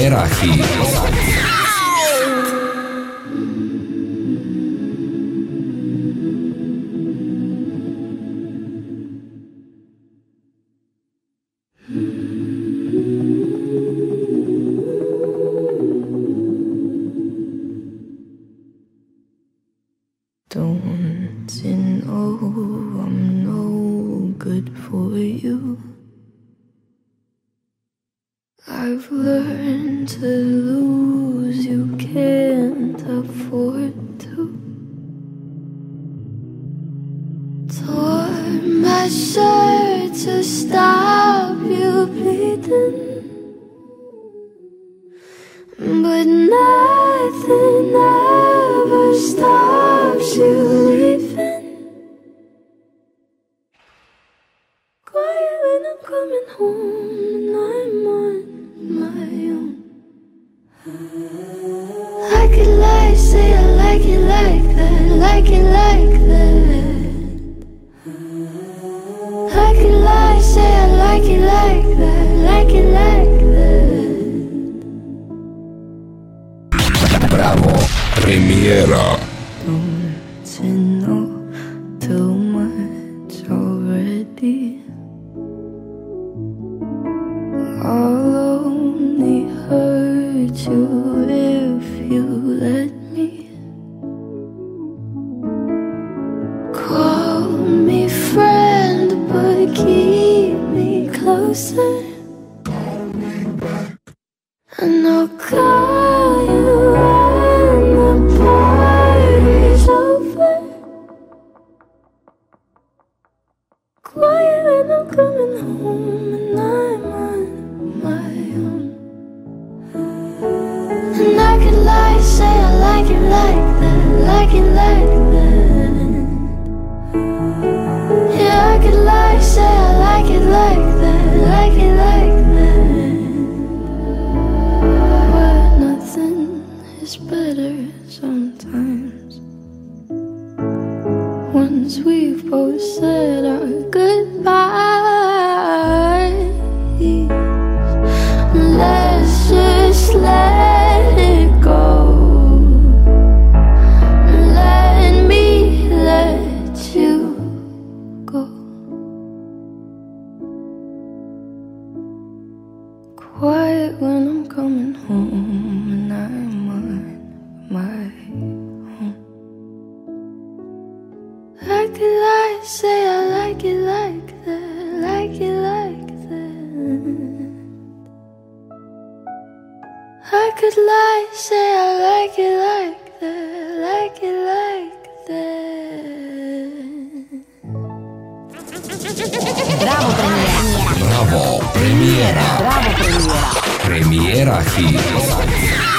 Premiera Hit. Don't you know I'm no good for you? I've learned to lose, you can't afford to. Tore my shirt to stop you bleeding, but nothing ever stops you leaving. Quiet when I'm coming home and I'm on my own. I could lie, say I like it like that, like it like that. I could lie, say I like it like that, like it like that. Bravo, Premiera. Don't you know too much already? I'll only hurt you if you let me. Call me friend, but keep me closer. And I'll call you when the party's over. Quiet when I'm coming home and I'm on my own. And I could lie, say I like it like that, like it like that. Yeah, I could lie, say I like it like that, like it like that. But nothing is better sometimes. Once we've both said our goodbyes, let's just let it go. Let me let you go. Quiet when I'm coming home and I'm on my own. I could lie, say I like it like that, like it like that. I could lie, say I like it like that, like it like that. Bravo Premiera. Bravo, Premiera. Bravo Premiera. Premiera Hit.